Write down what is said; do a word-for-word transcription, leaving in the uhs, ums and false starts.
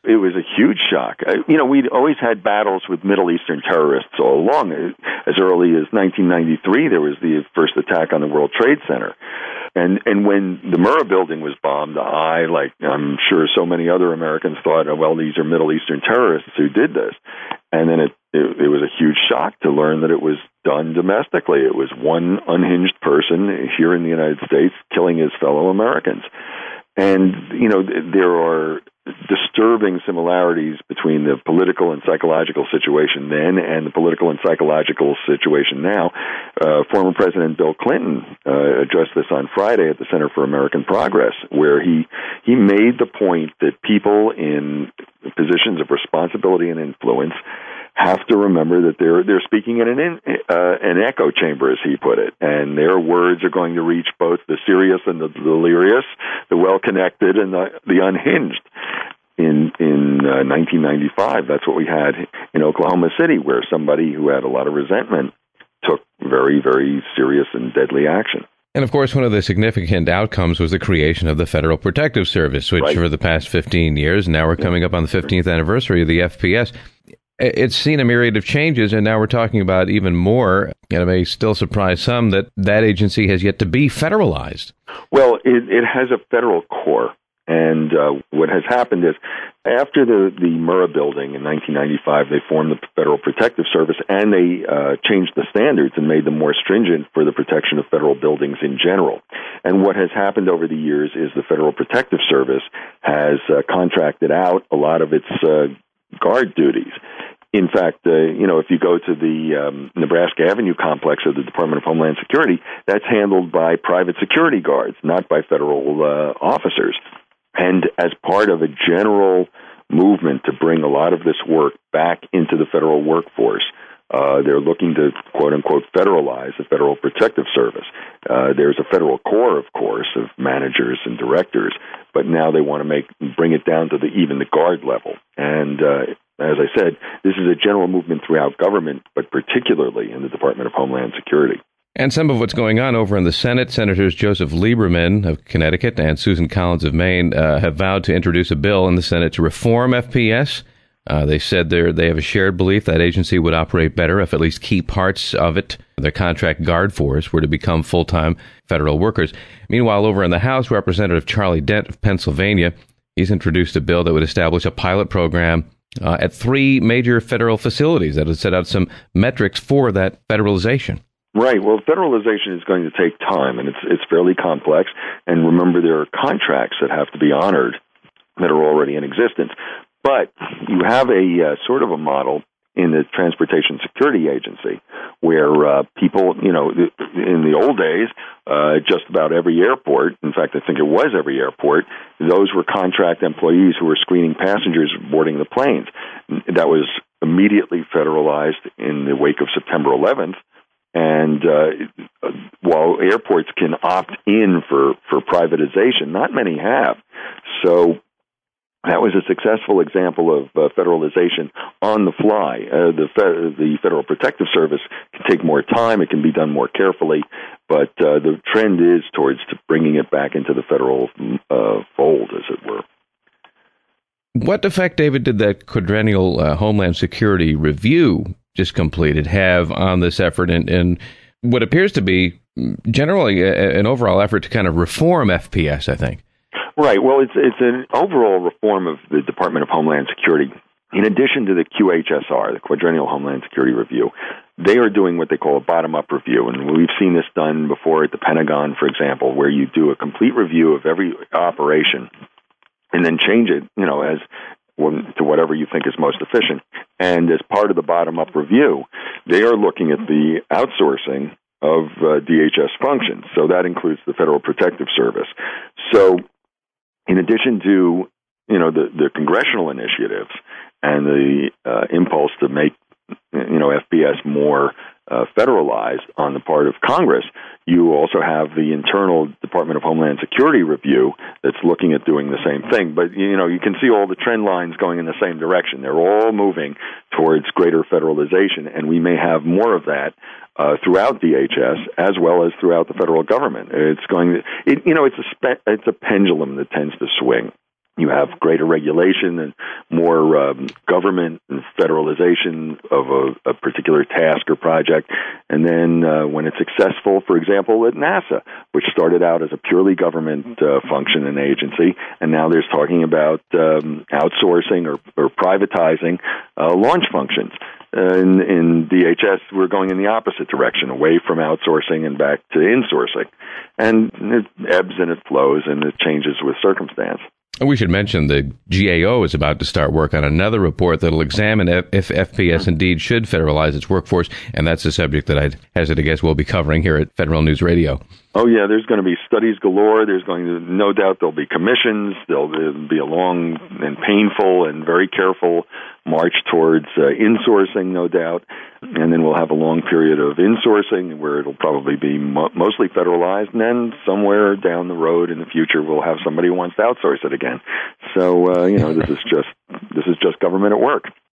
it was a huge shock. Uh, you know, we'd always had battles with Middle Eastern terrorists all along. As early as nineteen ninety-three, there was the first attack on the World Trade Center. And and when the Murrah building was bombed, I, like I'm sure so many other Americans, thought, oh, well, these are Middle Eastern terrorists who did this. And then it, it, it was a huge shock to learn that it was done domestically. It was one unhinged person here in the United States killing his fellow Americans. And, you know, there are disturbing similarities between the political and psychological situation then and the political and psychological situation now. Uh, former President Bill Clinton uh, addressed this on Friday at the Center for American Progress, where he, he made the point that people in positions of responsibility and influence have to remember that they're they're speaking in an in, uh, an echo chamber, as he put it, and their words are going to reach both the serious and the delirious, the well-connected and the, the unhinged. In in uh, nineteen ninety-five, that's what we had in Oklahoma City, where somebody who had a lot of resentment took very, very serious and deadly action. And, of course, one of the significant outcomes was the creation of the Federal Protective Service, which right. for the past fifteen years, now we're coming up on the fifteenth anniversary of the F P S. It's seen a myriad of changes, and now we're talking about even more, and it may still surprise some, that that agency has yet to be federalized. Well, it, it has a federal core, and uh, what has happened is after the, the Murrah building in nineteen ninety-five, they formed the Federal Protective Service, and they uh, changed the standards and made them more stringent for the protection of federal buildings in general. And what has happened over the years is the Federal Protective Service has uh, contracted out a lot of its uh, guard duties. In fact, uh, you know, if you go to the um, Nebraska Avenue complex of the Department of Homeland Security, that's handled by private security guards, not by federal uh, officers. And as part of a general movement to bring a lot of this work back into the federal workforce, uh, they're looking to, quote-unquote, federalize the Federal Protective Service. Uh, there's a federal core, of course, of managers and directors, but now they want to make bring it down to the even the guard level. And uh, as I said, this is a general movement throughout government, but particularly in the Department of Homeland Security. And some of what's going on over in the Senate, Senators Joseph Lieberman of Connecticut and Susan Collins of Maine uh, have vowed to introduce a bill in the Senate to reform F P S. Uh, they said they they have a shared belief that agency would operate better if at least key parts of it, their contract guard force, were to become full-time federal workers. Meanwhile, over in the House, Representative Charlie Dent of Pennsylvania, he's introduced a bill that would establish a pilot program uh, at three major federal facilities that would set out some metrics for that federalization. Right. Well, federalization is going to take time, and it's it's fairly complex. And remember, there are contracts that have to be honored that are already in existence. But you have a uh, sort of a model in the Transportation Security Agency where uh, people, you know, in the old days, uh, just about every airport, in fact, I think it was every airport, those were contract employees who were screening passengers boarding the planes. That was immediately federalized in the wake of September eleventh. And uh, while airports can opt in for, for privatization, not many have. So that was a successful example of uh, federalization on the fly. Uh, the, fe- the Federal Protective Service can take more time. It can be done more carefully. But uh, the trend is towards to bringing it back into the federal uh, fold, as it were. What effect, David, did that quadrennial uh, Homeland Security review just completed have on this effort and, and what appears to be generally a, an overall effort to kind of reform F P S, I think? Right. Well, it's it's an overall reform of the Department of Homeland Security. In addition to the Q H S R, the Quadrennial Homeland Security Review, they are doing what they call a bottom-up review. And we've seen this done before at the Pentagon, for example, where you do a complete review of every operation and then change it, you know, as to whatever you think is most efficient. And as part of the bottom-up review, they are looking at the outsourcing of uh, D H S functions. So that includes the Federal Protective Service. So in addition to, you know, the, the congressional initiatives and the uh, impulse to make, you know, F P S more uh, federalized on the part of Congress, you also have the internal Department of Homeland Security review that's looking at doing the same thing. But, you know, you can see all the trend lines going in the same direction. They're all moving towards greater federalization, and we may have more of that uh, throughout D H S as well as throughout the federal government. It's going to, it, you know, it's a spe- it's a pendulum that tends to swing. You have greater regulation and more um, government and federalization of a, a particular task or project. And then uh, when it's successful, for example, at NASA, which started out as a purely government uh, function and agency, and now there's talking about um, outsourcing or, or privatizing uh, launch functions. Uh, in, in D H S, we're going in the opposite direction, away from outsourcing and back to insourcing. And it ebbs and it flows, and it changes with circumstance. We should mention the G A O is about to start work on another report that will examine if F P S indeed should federalize its workforce, and that's a subject that I'd hazard to guess we'll be covering here at Federal News Radio. Oh, yeah, there's going to be studies galore. There's going to, no doubt, there'll be commissions. There'll, there'll be a long and painful and very careful march towards uh, insourcing, no doubt. And then we'll have a long period of insourcing where it'll probably be mo- mostly federalized. And then somewhere down the road in the future, we'll have somebody who wants to outsource it again. So, uh, you know, this is just this is just government at work.